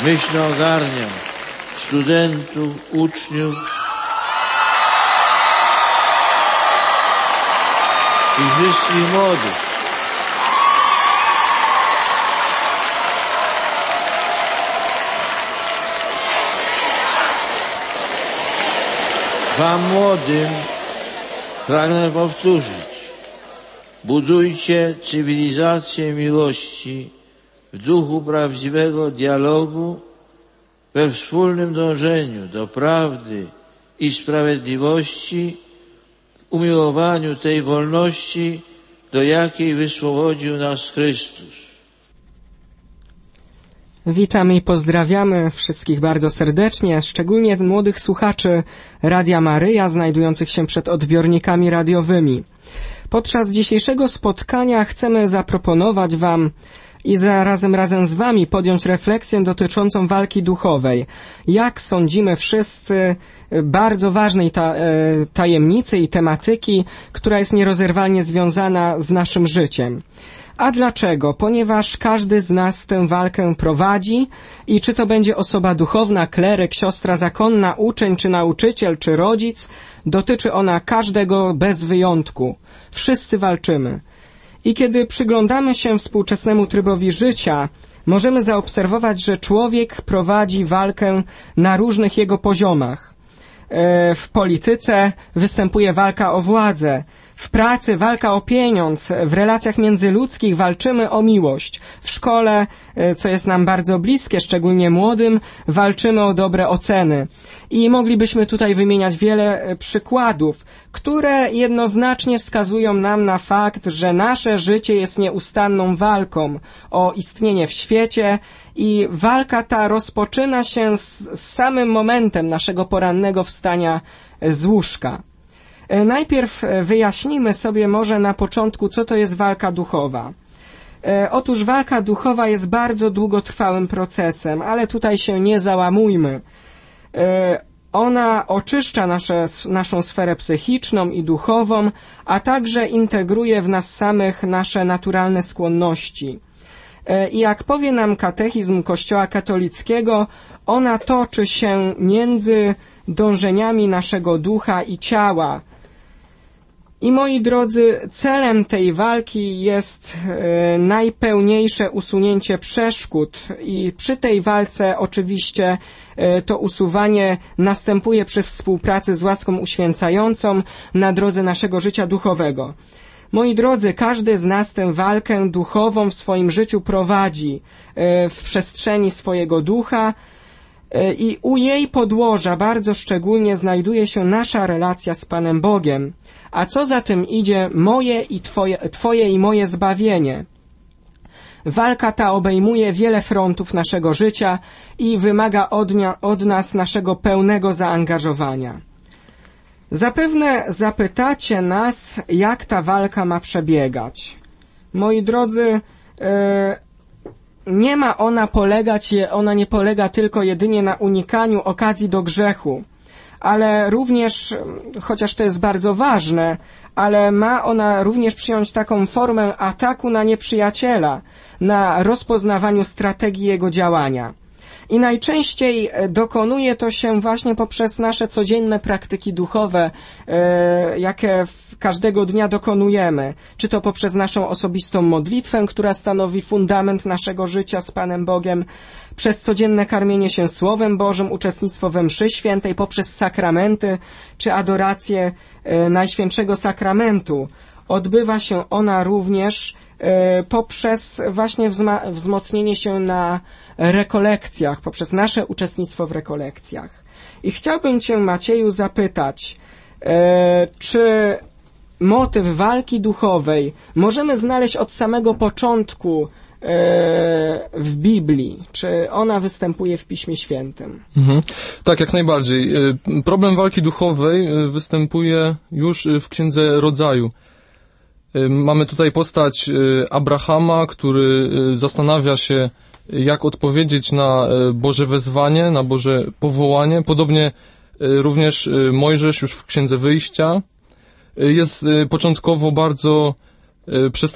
myślno ogarniał studentów, uczniów i wszystkich młodych. Wam młodym pragnę powtórzyć: budujcie cywilizację miłości w duchu prawdziwego dialogu, we wspólnym dążeniu do prawdy i sprawiedliwości, w umiłowaniu tej wolności, do jakiej wyswobodził nas Chrystus. Witamy i pozdrawiamy wszystkich bardzo serdecznie, szczególnie młodych słuchaczy Radia Maryja znajdujących się przed odbiornikami radiowymi. Podczas dzisiejszego spotkania chcemy zaproponować Wam i razem z Wami podjąć refleksję dotyczącą walki duchowej. Jak sądzimy wszyscy, bardzo ważnej tajemnicy i tematyki, która jest nierozerwalnie związana z naszym życiem. A dlaczego? Ponieważ każdy z nas tę walkę prowadzi i czy to będzie osoba duchowna, kleryk, siostra zakonna, uczeń, czy nauczyciel, czy rodzic, dotyczy ona każdego bez wyjątku. Wszyscy walczymy. I kiedy przyglądamy się współczesnemu trybowi życia, możemy zaobserwować, że człowiek prowadzi walkę na różnych jego poziomach. W polityce występuje walka o władzę, w pracy walka o pieniądz, w relacjach międzyludzkich walczymy o miłość, w szkole, co jest nam bardzo bliskie, szczególnie młodym, walczymy o dobre oceny. I moglibyśmy tutaj wymieniać wiele przykładów, które jednoznacznie wskazują nam na fakt, że nasze życie jest nieustanną walką o istnienie w świecie i walka ta rozpoczyna się z samym momentem naszego porannego wstania z łóżka. Najpierw wyjaśnijmy sobie może na początku, co to jest walka duchowa. Otóż walka duchowa jest bardzo długotrwałym procesem, ale tutaj się nie załamujmy. Ona oczyszcza naszą sferę psychiczną i duchową, a także integruje w nas samych nasze naturalne skłonności. I jak powie nam katechizm Kościoła katolickiego, ona toczy się między dążeniami naszego ducha i ciała. I moi drodzy, celem tej walki jest najpełniejsze usunięcie przeszkód i przy tej walce oczywiście to usuwanie następuje przy współpracy z łaską uświęcającą na drodze naszego życia duchowego. Moi drodzy, każdy z nas tę walkę duchową w swoim życiu prowadzi w przestrzeni swojego ducha i u jej podłoża bardzo szczególnie znajduje się nasza relacja z Panem Bogiem. A co za tym idzie, moje i Twoje i moje zbawienie. Walka ta obejmuje wiele frontów naszego życia i wymaga od nas naszego pełnego zaangażowania. Zapewne zapytacie nas, jak ta walka ma przebiegać. Moi drodzy, ona nie polega tylko jedynie na unikaniu okazji do grzechu, ale również, chociaż to jest bardzo ważne, ale ma ona również przyjąć taką formę ataku na nieprzyjaciela, na rozpoznawaniu strategii jego działania. I najczęściej dokonuje to się właśnie poprzez nasze codzienne praktyki duchowe, jakie każdego dnia dokonujemy. Czy to poprzez naszą osobistą modlitwę, która stanowi fundament naszego życia z Panem Bogiem, przez codzienne karmienie się Słowem Bożym, uczestnictwo we mszy świętej, poprzez sakramenty, czy adorację Najświętszego Sakramentu. Odbywa się ona również poprzez właśnie wzmocnienie się na rekolekcjach, poprzez nasze uczestnictwo w rekolekcjach. I chciałbym Cię, Macieju, zapytać, czy motyw walki duchowej możemy znaleźć od samego początku w Biblii? Czy ona występuje w Piśmie Świętym? Tak, jak najbardziej. Problem walki duchowej występuje już w Księdze Rodzaju. Mamy tutaj postać Abrahama, który zastanawia się, jak odpowiedzieć na Boże wezwanie, na Boże powołanie. Podobnie również Mojżesz już w Księdze Wyjścia jest początkowo bardzo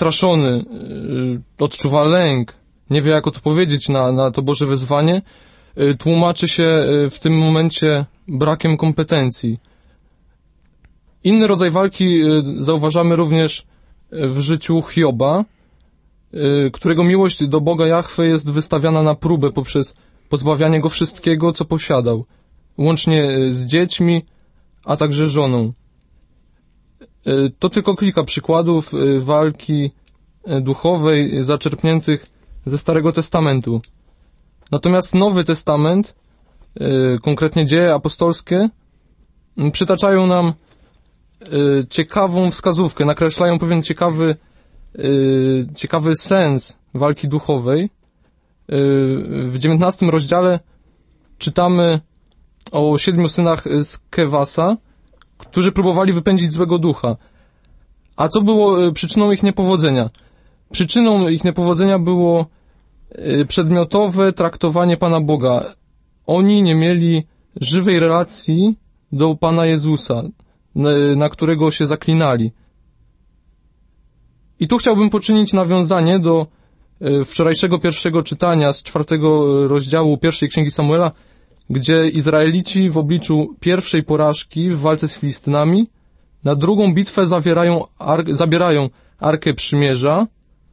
przestraszony, odczuwa lęk, nie wie, jak odpowiedzieć na to Boże wezwanie, tłumaczy się w tym momencie brakiem kompetencji. Inny rodzaj walki zauważamy również w życiu Hioba, którego miłość do Boga Jahwe jest wystawiana na próbę poprzez pozbawianie go wszystkiego, co posiadał, łącznie z dziećmi, a także żoną. To tylko kilka przykładów walki duchowej zaczerpniętych ze Starego Testamentu. Natomiast Nowy Testament, konkretnie Dzieje apostolskie, przytaczają nam ciekawą wskazówkę, nakreślają pewien ciekawy sens walki duchowej. W 19 rozdziale czytamy o 7 synach Skewasa, którzy próbowali wypędzić złego ducha. A co było przyczyną ich niepowodzenia? Przyczyną ich niepowodzenia było przedmiotowe traktowanie Pana Boga. Oni nie mieli żywej relacji do Pana Jezusa, na którego się zaklinali. I tu chciałbym poczynić nawiązanie do wczorajszego pierwszego czytania z 4 rozdziału pierwszej Księgi Samuela, gdzie Izraelici w obliczu pierwszej porażki w walce z Filistynami na drugą bitwę zabierają Arkę Przymierza,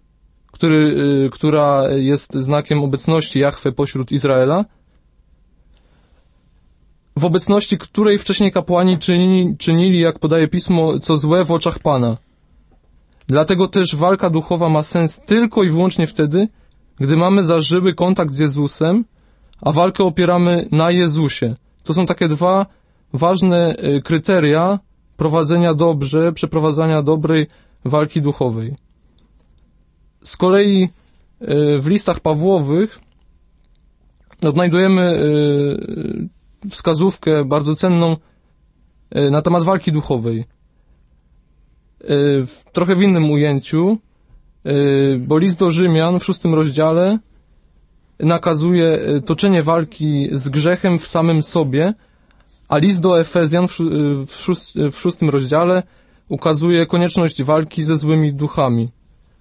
która jest znakiem obecności Jahwe pośród Izraela, w obecności której wcześniej kapłani czynili, jak podaje Pismo, co złe w oczach Pana. Dlatego też walka duchowa ma sens tylko i wyłącznie wtedy, gdy mamy zażyły kontakt z Jezusem, a walkę opieramy na Jezusie. To są takie dwa ważne kryteria przeprowadzania dobrej walki duchowej. Z kolei w listach Pawłowych odnajdujemy wskazówkę bardzo cenną na temat walki duchowej. Trochę w innym ujęciu, bo list do Rzymian w 6 rozdziale nakazuje toczenie walki z grzechem w samym sobie, a list do Efezjan w 6 rozdziale ukazuje konieczność walki ze złymi duchami.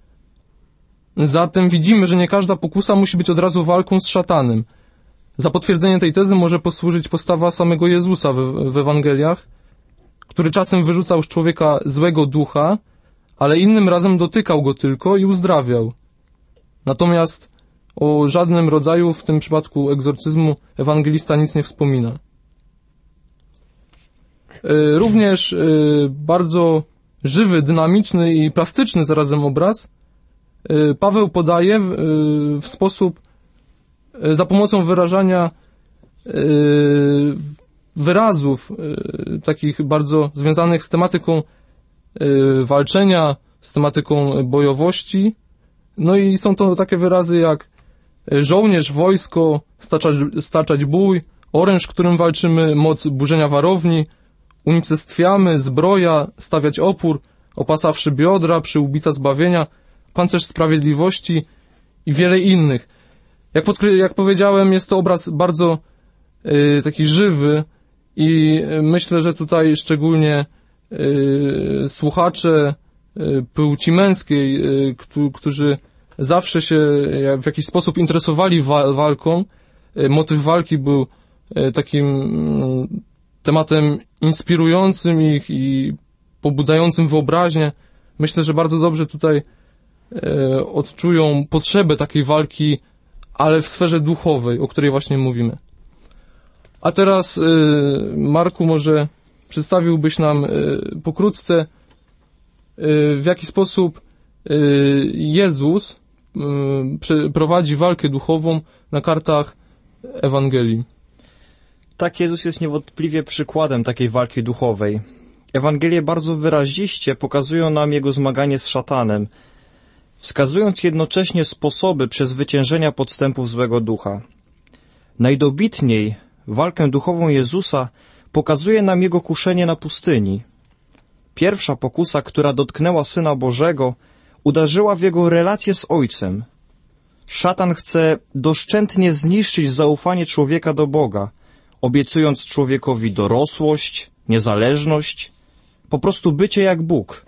Zatem widzimy, że nie każda pokusa musi być od razu walką z szatanem. Za potwierdzenie tej tezy może posłużyć postawa samego Jezusa w Ewangeliach, który czasem wyrzucał z człowieka złego ducha, ale innym razem dotykał go tylko i uzdrawiał. Natomiast o żadnym rodzaju, w tym przypadku egzorcyzmu, ewangelista nic nie wspomina. Również bardzo żywy, dynamiczny i plastyczny zarazem obraz Paweł podaje w sposób, za pomocą wyrażania wyrazów takich bardzo związanych z tematyką walczenia, z tematyką bojowości. No i są to takie wyrazy jak żołnierz, wojsko, staczać bój, oręż, którym walczymy, moc burzenia warowni, unicestwiamy, zbroja, stawiać opór, opasawszy biodra, przyłbica zbawienia, pancerz sprawiedliwości i wiele innych. Jak powiedziałem, jest to obraz bardzo taki żywy i myślę, że tutaj szczególnie słuchacze płci męskiej, którzy zawsze się w jakiś sposób interesowali walką, motyw walki był takim tematem inspirującym ich i pobudzającym wyobraźnię. Myślę, że bardzo dobrze tutaj odczują potrzebę takiej walki, ale w sferze duchowej, o której właśnie mówimy. A teraz, Marku, może przedstawiłbyś nam pokrótce, w jaki sposób Jezus prowadzi walkę duchową na kartach Ewangelii. Tak, Jezus jest niewątpliwie przykładem takiej walki duchowej. Ewangelie bardzo wyraziście pokazują nam Jego zmaganie z szatanem, wskazując jednocześnie sposoby przezwyciężenia podstępów złego ducha. Najdobitniej walkę duchową Jezusa pokazuje nam Jego kuszenie na pustyni. Pierwsza pokusa, która dotknęła Syna Bożego, uderzyła w Jego relację z Ojcem. Szatan chce doszczętnie zniszczyć zaufanie człowieka do Boga, obiecując człowiekowi dorosłość, niezależność, po prostu bycie jak Bóg.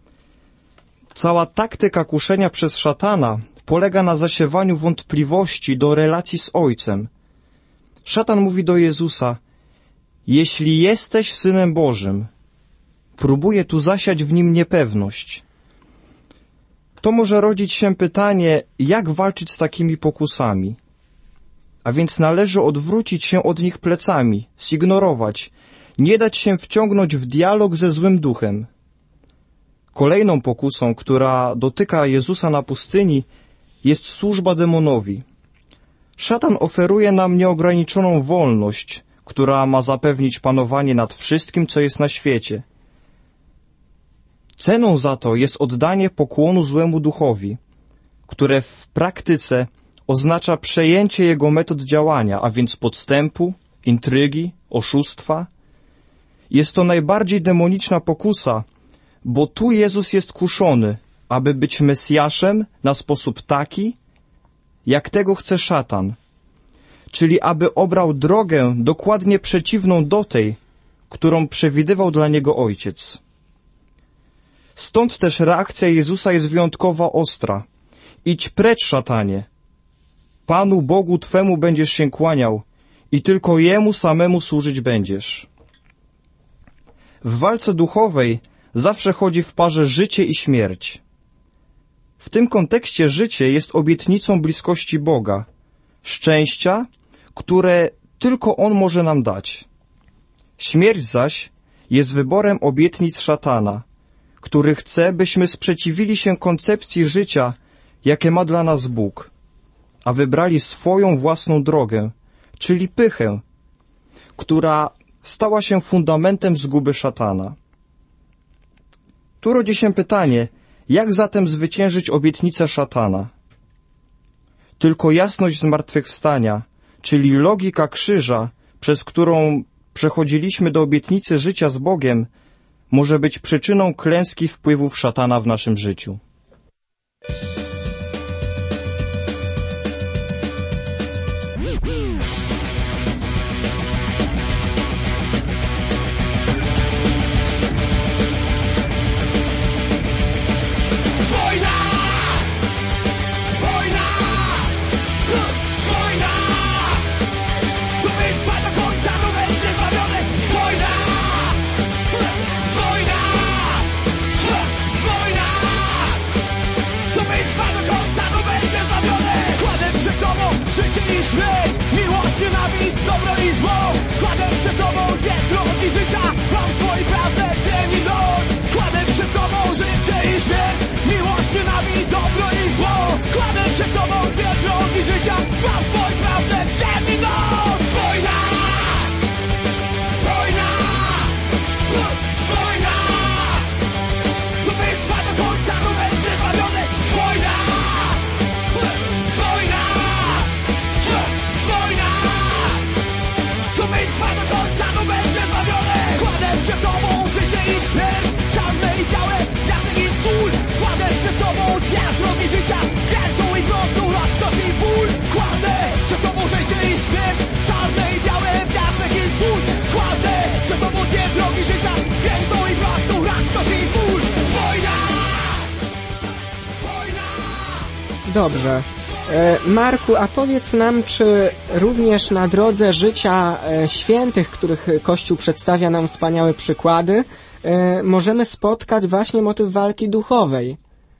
Cała taktyka kuszenia przez szatana polega na zasiewaniu wątpliwości do relacji z Ojcem. Szatan mówi do Jezusa: jeśli jesteś Synem Bożym, próbuje tu zasiać w nim niepewność. To może rodzić się pytanie, jak walczyć z takimi pokusami. A więc należy odwrócić się od nich plecami, zignorować, nie dać się wciągnąć w dialog ze złym duchem. Kolejną pokusą, która dotyka Jezusa na pustyni, jest służba demonowi. Szatan oferuje nam nieograniczoną wolność, która ma zapewnić panowanie nad wszystkim, co jest na świecie. Ceną za to jest oddanie pokłonu złemu duchowi, które w praktyce oznacza przejęcie jego metod działania, a więc podstępu, intrygi, oszustwa. Jest to najbardziej demoniczna pokusa, bo tu Jezus jest kuszony, aby być Mesjaszem na sposób taki, jak tego chce szatan, czyli aby obrał drogę dokładnie przeciwną do tej, którą przewidywał dla niego Ojciec. Stąd też reakcja Jezusa jest wyjątkowo ostra. Idź precz, szatanie. Panu Bogu Twemu będziesz się kłaniał i tylko Jemu samemu służyć będziesz. W walce duchowej zawsze chodzi w parze życie i śmierć. W tym kontekście życie jest obietnicą bliskości Boga, szczęścia, które tylko On może nam dać. Śmierć zaś jest wyborem obietnic szatana, który chce, byśmy sprzeciwili się koncepcji życia, jakie ma dla nas Bóg, a wybrali swoją własną drogę, czyli pychę, która stała się fundamentem zguby szatana. Tu rodzi się pytanie, jak zatem zwyciężyć obietnicę szatana? Tylko jasność zmartwychwstania, czyli logika krzyża, przez którą przechodziliśmy do obietnicy życia z Bogiem, może być przyczyną klęski wpływów szatana w naszym życiu. Dobrze. Marku, a powiedz nam, czy również na drodze życia świętych, których Kościół przedstawia nam wspaniałe przykłady, możemy spotkać właśnie motyw walki duchowej?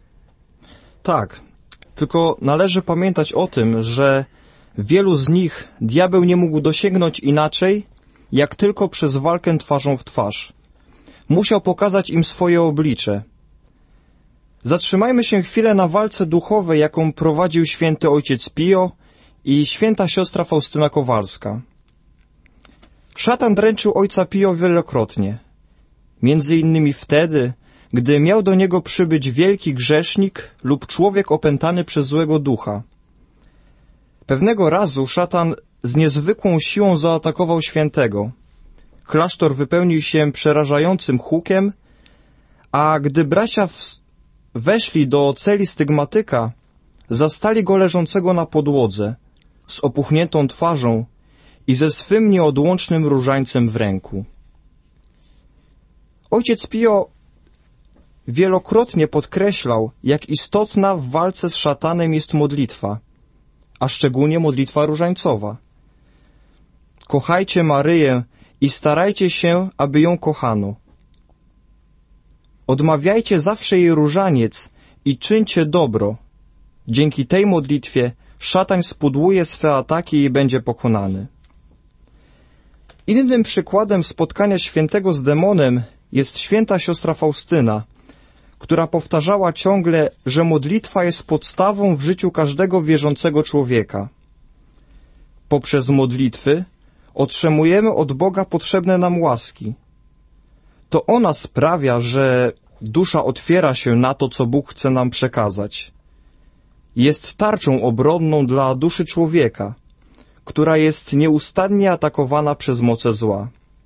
Tak, tylko należy pamiętać o tym, że wielu z nich diabeł nie mógł dosięgnąć inaczej, jak tylko przez walkę twarzą w twarz. Musiał pokazać im swoje oblicze. Zatrzymajmy się chwilę na walce duchowej, jaką prowadził święty ojciec Pio i święta siostra Faustyna Kowalska. Szatan dręczył ojca Pio wielokrotnie. Między innymi wtedy, gdy miał do niego przybyć wielki grzesznik lub człowiek opętany przez złego ducha. Pewnego razu szatan z niezwykłą siłą zaatakował świętego. Klasztor wypełnił się przerażającym hukiem, a gdy bracia weszli do celi stygmatyka, zastali go leżącego na podłodze, z opuchniętą twarzą i ze swym nieodłącznym różańcem w ręku. Ojciec Pio wielokrotnie podkreślał, jak istotna w walce z szatanem jest modlitwa, a szczególnie modlitwa różańcowa. Kochajcie Maryję i starajcie się, aby ją kochano. Odmawiajcie zawsze jej różaniec i czyńcie dobro. Dzięki tej modlitwie szatan spudłuje swe ataki i będzie pokonany. Innym przykładem spotkania świętego z demonem jest święta siostra Faustyna, która powtarzała ciągle, że modlitwa jest podstawą w życiu każdego wierzącego człowieka. Poprzez modlitwy otrzymujemy od Boga potrzebne nam łaski. To ona sprawia, że dusza otwiera się na to, co Bóg chce nam przekazać. Jest tarczą obronną dla duszy człowieka, która jest nieustannie atakowana przez moce zła.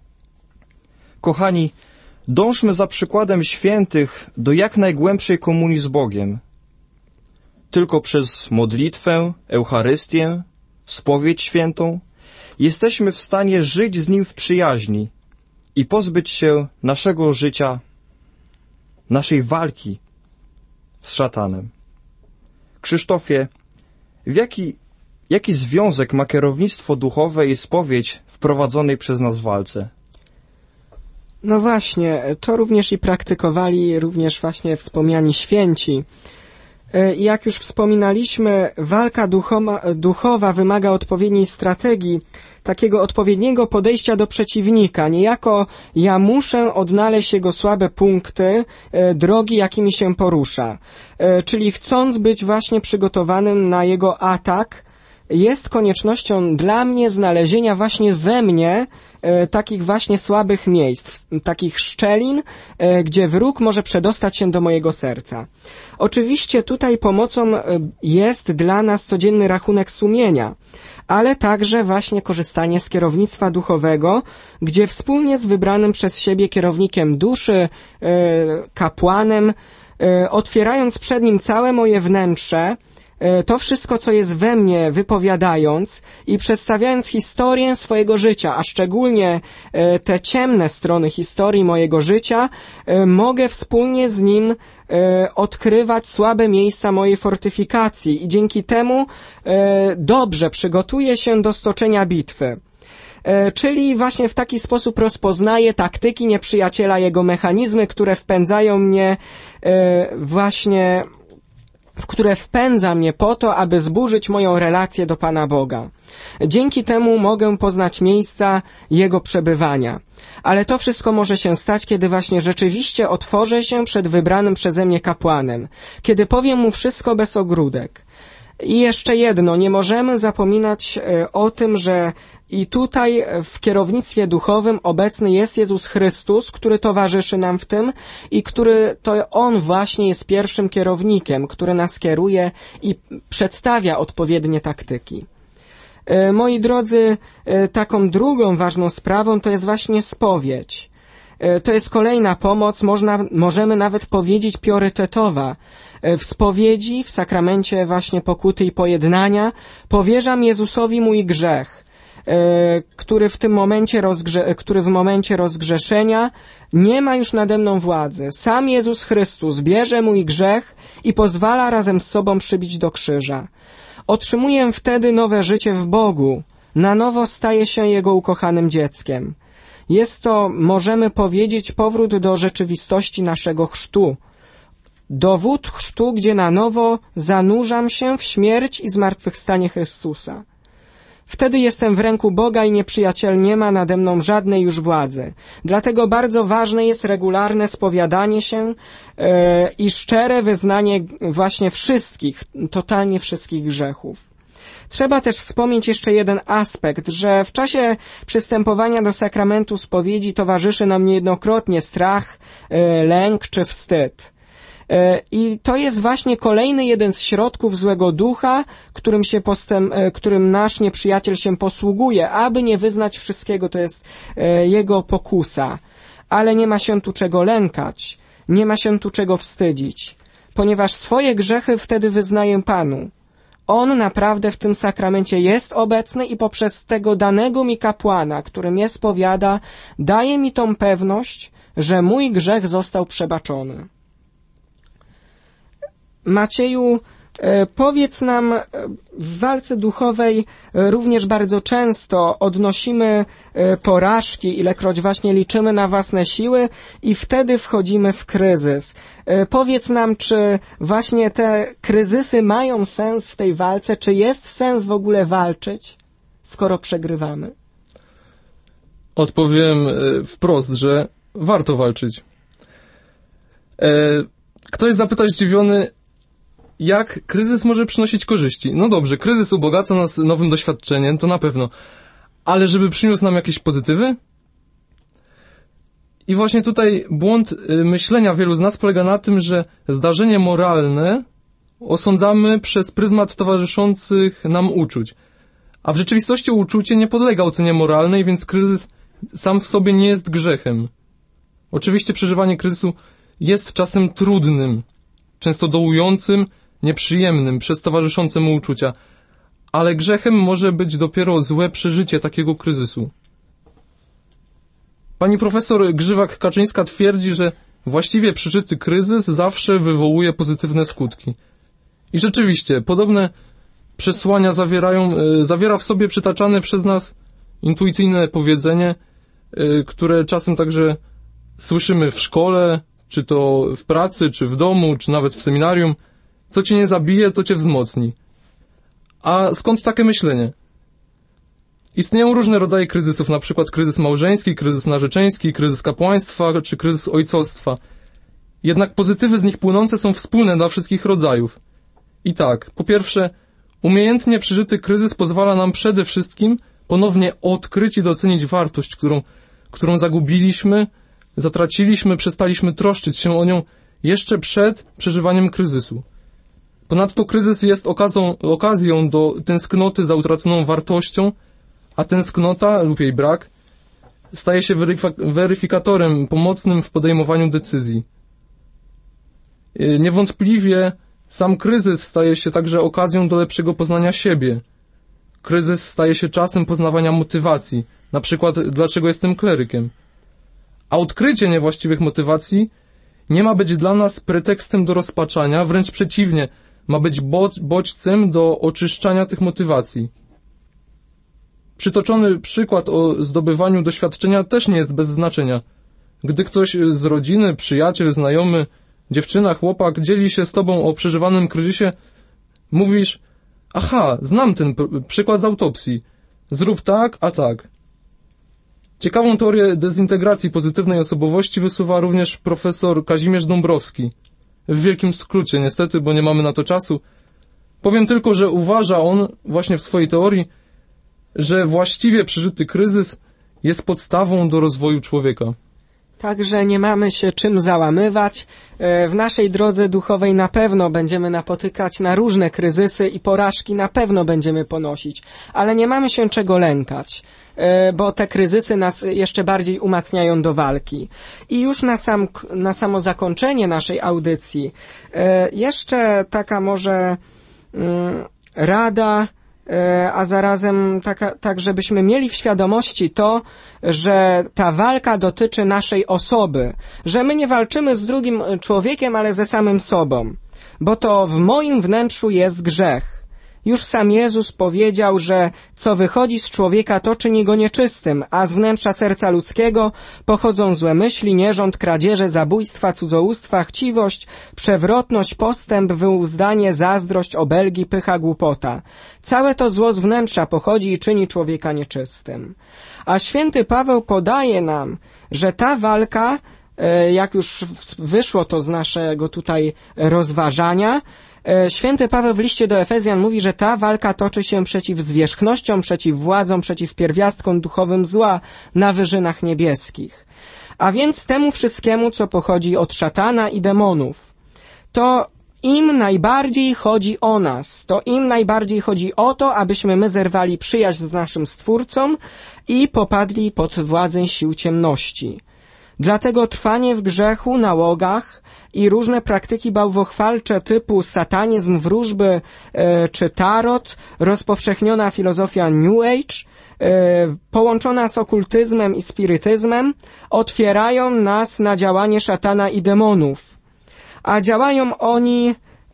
Kochani, dążmy za przykładem świętych do jak najgłębszej komunii z Bogiem. Tylko przez modlitwę, Eucharystię, spowiedź świętą jesteśmy w stanie żyć z Nim w przyjaźni i pozbyć się naszego życia, naszej walki z szatanem. Krzysztofie, jaki związek ma kierownictwo duchowe i spowiedź w prowadzonej przez nas walce? No właśnie, to również i praktykowali również właśnie wspomniani święci. Jak już wspominaliśmy, walka duchowa wymaga odpowiedniej strategii, takiego odpowiedniego podejścia do przeciwnika. Niejako ja muszę odnaleźć jego słabe punkty, drogi, jakimi się porusza. Czyli chcąc być właśnie przygotowanym na jego atak, jest koniecznością dla mnie znalezienia właśnie we mnie takich właśnie słabych miejsc, takich szczelin, gdzie wróg może przedostać się do mojego serca. Oczywiście tutaj pomocą jest dla nas codzienny rachunek sumienia, ale także właśnie korzystanie z kierownictwa duchowego, gdzie wspólnie z wybranym przez siebie kierownikiem duszy, kapłanem, otwierając przed nim całe moje wnętrze, to wszystko, co jest we mnie, wypowiadając i przedstawiając historię swojego życia, a szczególnie te ciemne strony historii mojego życia, mogę wspólnie z nim odkrywać słabe miejsca mojej fortyfikacji i dzięki temu dobrze przygotuję się do stoczenia bitwy. Czyli właśnie w taki sposób rozpoznaję taktyki nieprzyjaciela, jego mechanizmy, które wpędzają mnie które wpędza mnie po to, aby zburzyć moją relację do Pana Boga. Dzięki temu mogę poznać miejsca Jego przebywania. Ale to wszystko może się stać, kiedy właśnie rzeczywiście otworzę się przed wybranym przeze mnie kapłanem, kiedy powiem mu wszystko bez ogródek. I jeszcze jedno, nie możemy zapominać o tym, że i tutaj w kierownictwie duchowym obecny jest Jezus Chrystus, który towarzyszy nam w tym i to On właśnie jest pierwszym kierownikiem, który nas kieruje i przedstawia odpowiednie taktyki. Moi drodzy, taką drugą ważną sprawą to jest właśnie spowiedź. To jest kolejna pomoc, możemy nawet powiedzieć priorytetowa. W spowiedzi, w sakramencie właśnie pokuty i pojednania powierzam Jezusowi mój grzech, który w momencie rozgrzeszenia nie ma już nade mną władzy. Sam Jezus Chrystus bierze mój grzech i pozwala razem z sobą przybić do krzyża. Otrzymuję wtedy nowe życie w Bogu. Na nowo staję się Jego ukochanym dzieckiem. Jest to, możemy powiedzieć, powrót do rzeczywistości naszego chrztu. Dowód chrztu, gdzie na nowo zanurzam się w śmierć i zmartwychwstanie Chrystusa. Wtedy jestem w ręku Boga i nieprzyjaciel nie ma nade mną żadnej już władzy. Dlatego bardzo ważne jest regularne spowiadanie się i szczere wyznanie właśnie totalnie wszystkich grzechów. Trzeba też wspomnieć jeszcze jeden aspekt, że w czasie przystępowania do sakramentu spowiedzi towarzyszy nam niejednokrotnie strach, lęk czy wstyd. I to jest właśnie kolejny jeden z środków złego ducha, którym nasz nieprzyjaciel się posługuje, aby nie wyznać wszystkiego, to jest jego pokusa. Ale nie ma się tu czego lękać, nie ma się tu czego wstydzić, ponieważ swoje grzechy wtedy wyznaję Panu. On naprawdę w tym sakramencie jest obecny i poprzez tego danego mi kapłana, który mnie spowiada, daje mi tą pewność, że mój grzech został przebaczony. Macieju Powiedz nam, w walce duchowej również bardzo często odnosimy porażki, ilekroć właśnie liczymy na własne siły i wtedy wchodzimy w kryzys. Powiedz nam, czy właśnie te kryzysy mają sens w tej walce, czy jest sens w ogóle walczyć, skoro przegrywamy? Odpowiem wprost, że warto walczyć. Ktoś zapyta zdziwiony, jak kryzys może przynosić korzyści? No dobrze, kryzys ubogaca nas nowym doświadczeniem, to na pewno. Ale żeby przyniósł nam jakieś pozytywy? I właśnie tutaj błąd myślenia wielu z nas polega na tym, że zdarzenie moralne osądzamy przez pryzmat towarzyszących nam uczuć. A w rzeczywistości uczucie nie podlega ocenie moralnej, więc kryzys sam w sobie nie jest grzechem. Oczywiście przeżywanie kryzysu jest czasem trudnym, często dołującym, nieprzyjemnym przez towarzyszące mu uczucia, ale grzechem może być dopiero złe przeżycie takiego kryzysu. Pani profesor Grzywak-Kaczyńska twierdzi, że właściwie przeżyty kryzys zawsze wywołuje pozytywne skutki. I rzeczywiście, podobne przesłania zawiera w sobie przytaczane przez nas intuicyjne powiedzenie, które czasem także słyszymy w szkole, czy to w pracy, czy w domu, czy nawet w seminarium. Co cię nie zabije, to cię wzmocni. A skąd takie myślenie? Istnieją różne rodzaje kryzysów, na przykład kryzys małżeński, kryzys narzeczeński, kryzys kapłaństwa, czy kryzys ojcostwa. Jednak pozytywy z nich płynące są wspólne dla wszystkich rodzajów. I tak, po pierwsze, umiejętnie przeżyty kryzys pozwala nam przede wszystkim ponownie odkryć i docenić wartość, którą zagubiliśmy, zatraciliśmy, przestaliśmy troszczyć się o nią jeszcze przed przeżywaniem kryzysu. Ponadto kryzys jest okazją do tęsknoty za utraconą wartością, a tęsknota lub jej brak staje się weryfikatorem pomocnym w podejmowaniu decyzji. Niewątpliwie sam kryzys staje się także okazją do lepszego poznania siebie. Kryzys staje się czasem poznawania motywacji, na przykład dlaczego jestem klerykiem. A odkrycie niewłaściwych motywacji nie ma być dla nas pretekstem do rozpaczania, wręcz przeciwnie, ma być bodźcem do oczyszczania tych motywacji. Przytoczony przykład o zdobywaniu doświadczenia też nie jest bez znaczenia. Gdy ktoś z rodziny, przyjaciel, znajomy, dziewczyna, chłopak dzieli się z tobą o przeżywanym kryzysie, mówisz: aha, znam ten przykład z autopsji. Zrób tak, a tak. Ciekawą teorię dezintegracji pozytywnej osobowości wysuwa również profesor Kazimierz Dąbrowski. W wielkim skrócie, niestety, bo nie mamy na to czasu. Powiem tylko, że uważa on właśnie w swojej teorii, że właściwie przeżyty kryzys jest podstawą do rozwoju człowieka. Także nie mamy się czym załamywać. W naszej drodze duchowej na pewno będziemy napotykać na różne kryzysy i porażki na pewno będziemy ponosić, ale nie mamy się czego lękać, bo te kryzysy nas jeszcze bardziej umacniają do walki. I już na samo zakończenie naszej audycji jeszcze taka może rada, a zarazem tak, żebyśmy mieli w świadomości to, że ta walka dotyczy naszej osoby, że my nie walczymy z drugim człowiekiem, ale ze samym sobą, bo to w moim wnętrzu jest grzech. Już sam Jezus powiedział, że co wychodzi z człowieka, to czyni go nieczystym, a z wnętrza serca ludzkiego pochodzą złe myśli, nierząd, kradzieże, zabójstwa, cudzołóstwa, chciwość, przewrotność, postęp, wyuzdanie, zazdrość, obelgi, pycha, głupota. Całe to zło z wnętrza pochodzi i czyni człowieka nieczystym. A święty Paweł podaje nam, że ta walka, jak już wyszło to z naszego tutaj rozważania, święty Paweł w liście do Efezjan mówi, że ta walka toczy się przeciw zwierzchnościom, przeciw władzom, przeciw pierwiastkom duchowym zła na wyżynach niebieskich. A więc temu wszystkiemu, co pochodzi od szatana i demonów. To im najbardziej chodzi o nas, to im najbardziej chodzi o to, abyśmy my zerwali przyjaźń z naszym Stwórcą i popadli pod władzę sił ciemności. Dlatego trwanie w grzechu, nałogach i różne praktyki bałwochwalcze typu satanizm, wróżby czy tarot, rozpowszechniona filozofia New Age, połączona z okultyzmem i spirytyzmem, otwierają nas na działanie szatana i demonów. A działają oni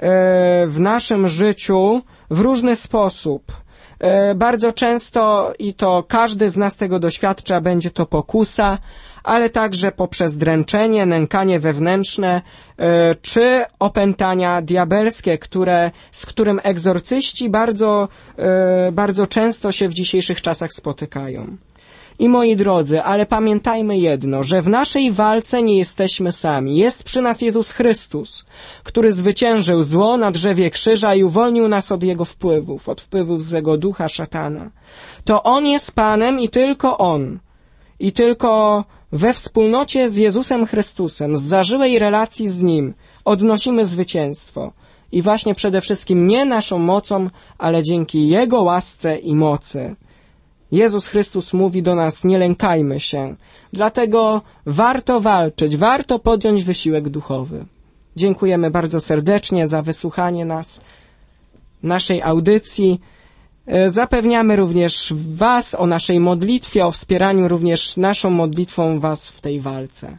w naszym życiu w różny sposób. Bardzo często, i to każdy z nas tego doświadcza, będzie to pokusa, ale także poprzez dręczenie, nękanie wewnętrzne, czy opętania diabelskie, z którym egzorcyści bardzo często się w dzisiejszych czasach spotykają. I moi drodzy, ale pamiętajmy jedno, że w naszej walce nie jesteśmy sami. Jest przy nas Jezus Chrystus, który zwyciężył zło na drzewie krzyża i uwolnił nas od jego wpływów, od wpływów złego ducha, szatana. To On jest Panem i tylko On. I tylko we wspólnocie z Jezusem Chrystusem, z zażyłej relacji z Nim odnosimy zwycięstwo. I właśnie przede wszystkim nie naszą mocą, ale dzięki Jego łasce i mocy. Jezus Chrystus mówi do nas, nie lękajmy się. Dlatego warto walczyć, warto podjąć wysiłek duchowy. Dziękujemy bardzo serdecznie za wysłuchanie naszej audycji. Zapewniamy również Was o naszej modlitwie, o wspieraniu również naszą modlitwą Was w tej walce.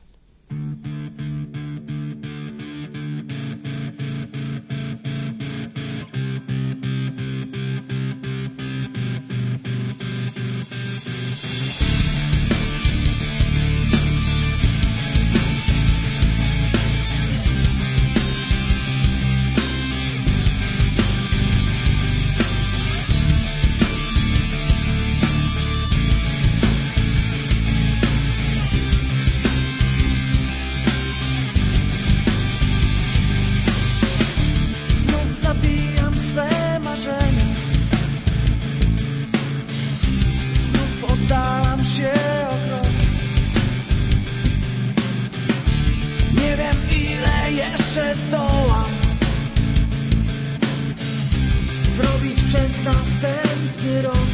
Zrobić przez następny rok.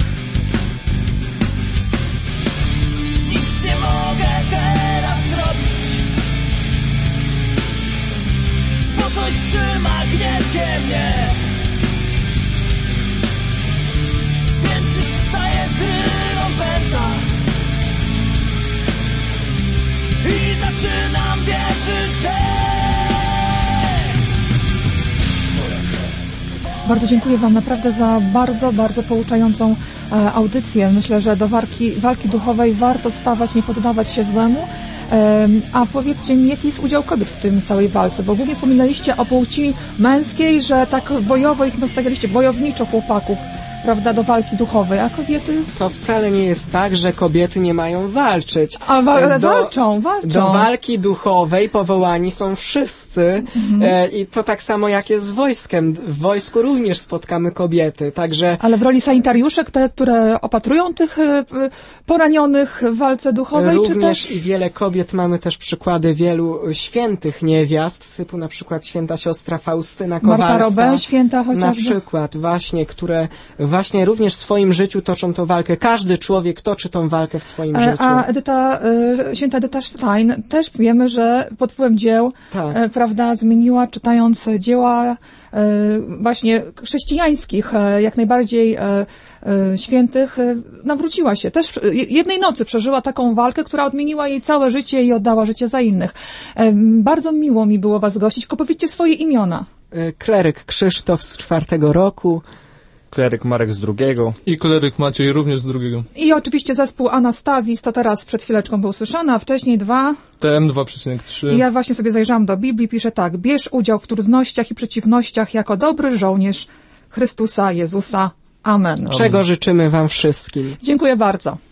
Nic nie mogę teraz zrobić, bo coś przymagniecie mnie. Więc już wstaję, zrywam pęta i zaczynam wierzyć, że Bardzo dziękuję Wam naprawdę za bardzo, bardzo pouczającą audycję. Myślę, że do walki duchowej warto stawać, nie poddawać się złemu. A powiedzcie mi, jaki jest udział kobiet w tym całej walce? Bo głównie wspominaliście o płci męskiej, że tak bojowo ich nastawialiście, bojowniczo chłopaków, prawda, do walki duchowej, a kobiety... To wcale nie jest tak, że kobiety nie mają walczyć. Ale walczą. Do walki duchowej powołani są wszyscy i to tak samo jak jest z wojskiem. W wojsku również spotkamy kobiety, także... Ale w roli sanitariuszek, te, które opatrują tych poranionych w walce duchowej, również czy też... i wiele kobiet, mamy też przykłady wielu świętych niewiast, typu na przykład święta siostra Faustyna Kowalska. Marta Robę, święta chociażby. Na przykład, właśnie, które właśnie również w swoim życiu toczą tą walkę. Każdy człowiek toczy tą walkę w swoim życiu. A święta Edyta Stein też wiemy, że pod wpływem dzieł, prawda, zmieniła, czytając dzieła właśnie chrześcijańskich, jak najbardziej świętych, nawróciła się. Też jednej nocy przeżyła taką walkę, która odmieniła jej całe życie i oddała życie za innych. Bardzo miło mi było Was gościć. Powiedzcie swoje imiona. Kleryk Krzysztof z 4. roku. Kleryk Marek z 2. I kleryk Maciej również z 2. I oczywiście zespół Anastazis, to teraz przed chwileczką był słyszany, a wcześniej 2. TM 2,3. I ja właśnie sobie zajrzałam do Biblii, pisze tak: bierz udział w trudnościach i przeciwnościach jako dobry żołnierz Chrystusa Jezusa. Amen. Czego życzymy Wam wszystkim. Dziękuję bardzo.